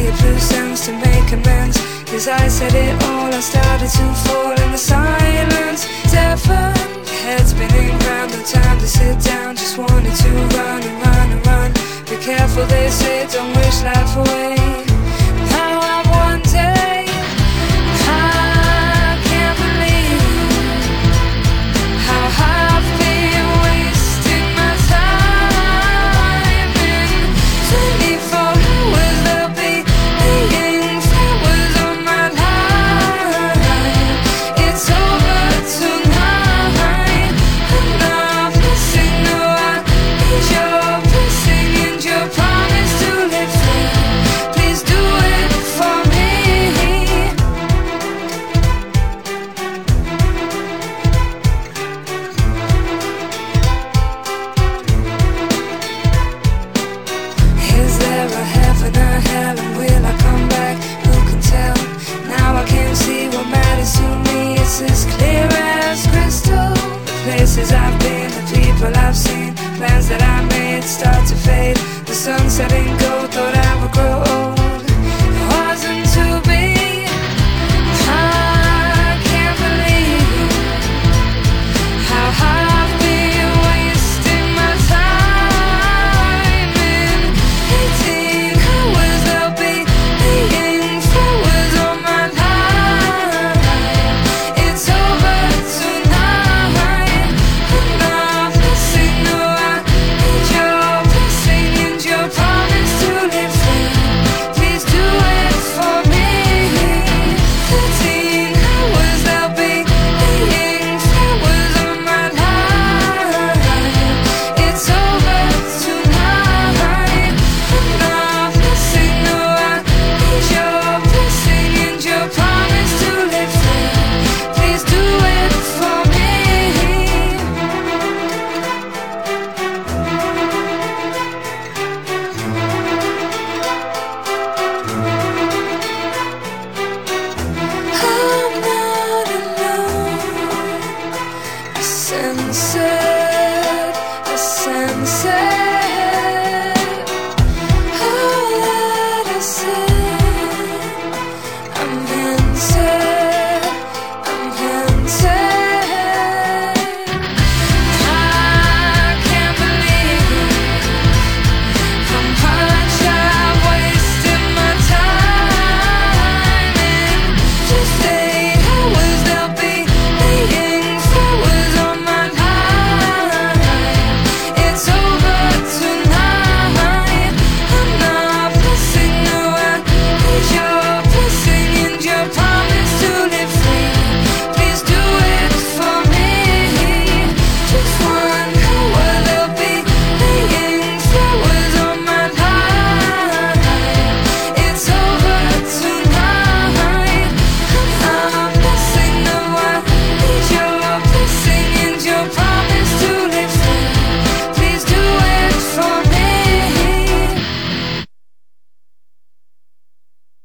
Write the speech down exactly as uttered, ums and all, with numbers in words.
a blue sounds to make amends. As I said it all, I started to fall in the silence. Seven heads spinning round, no time to sit down. Just wanted to run and run and run. Be careful, they say, don't wish life away. Now I'm one day, I can't believe how I've been wasting my time. In twenty-four hours there'll be hanging flowers on my line. It's over tonight, and I'm missing. No, I need your blessing and your promise to live free. Please do it for me. Is there a heaven or hell, and will I come back? Who can tell? Now I can see what matters to me. It's as clear as crystal. The places I've been, the people I've seen, plans that I made start to fade. The sun setting gold, thought I would grow